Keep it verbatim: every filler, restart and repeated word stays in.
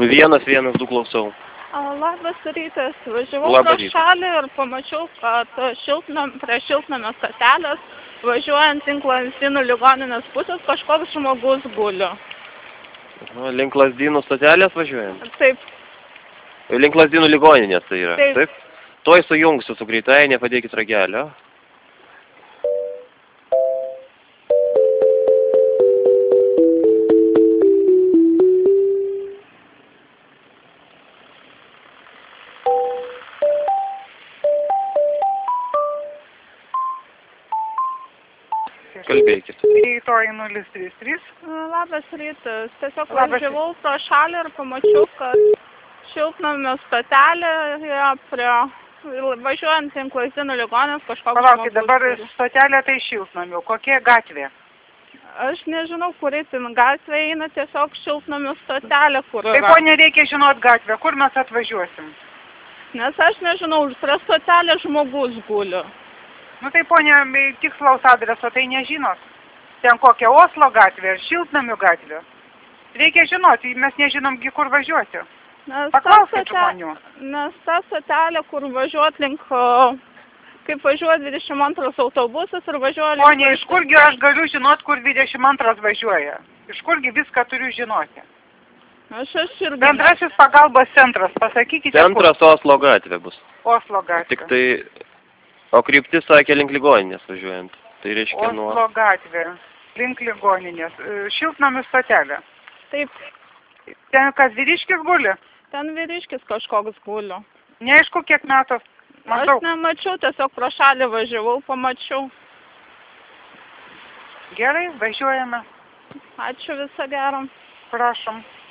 Vienas, vienas, du klausau. Labas rytas. Važiavau Labas pro rytas. šalį ir pamačiau, kad šiltnam, prie šiltnamio stotelės, važiuojant link Lazdynų ligoninės pusės, kažkoks žmogus guli. Link Lazdynų stotelės važiuojam? Taip. Link Lazdynų ligoninės tai yra? Taip. Taip? Tuoj sujungsiu su greitai, nepadėkit ragelio. Kalbėkit. Rytoj nulis trys trys. Labas rytas. Tiesiog Labas važiavau pro šalį ir pamačiau, kad šiltnamio stotelėje prie važiuojant link Lazdynų ligoninės kažkoks Palaukit, žmogus dabar guli. stotelė tai šiltnamių. Kokia gatvė? Aš nežinau, kur eitin gatvė eina, tiesiog šiltnamio stotelė, kur Tai yra. ko nereikia žinot gatvę, kur mes atvažiuosim? Nes aš nežinau, prie stotelės žmogus guli. Nu tai ponia, tikslaus adreso tai nežinot. Ten kokia Oslo gatvė ar šiltnamių gatvė. Reikia žinoti, mes nežinomgi kur važiuoti. Nes ta Paklauskit stotelė- žmonių. Nes ta stotelė, kur važiuot link, o, kaip važiuoja dvidešimt antras autobusas ir važiuoja link... Ponia, iš kurgi aš galiu žinot, kur dvidešimt antras važiuoja? Iš kurgi viską turiu žinoti? Aš, aš irgi... Bendrasis pagalbos centras, pasakykite, Centras Oslo gatvė bus. kur? Oslo gatvė. Tik tai... O kryptis sakė link ligoninės važiuojant. Tai reiškia nuo... Oslo gatvė, link ligoninės, e, šiltnamių stotelė. Taip, Ten kas vyriškis guli? ten vyriškis kažkoks guli. Neaišku, kiek metų. Aš Maždaug. nemačiau, tiesiog pro šalį važiavau, pamačiau. Gerai, važiuojame. Ačiū, visą gerą. Prašom.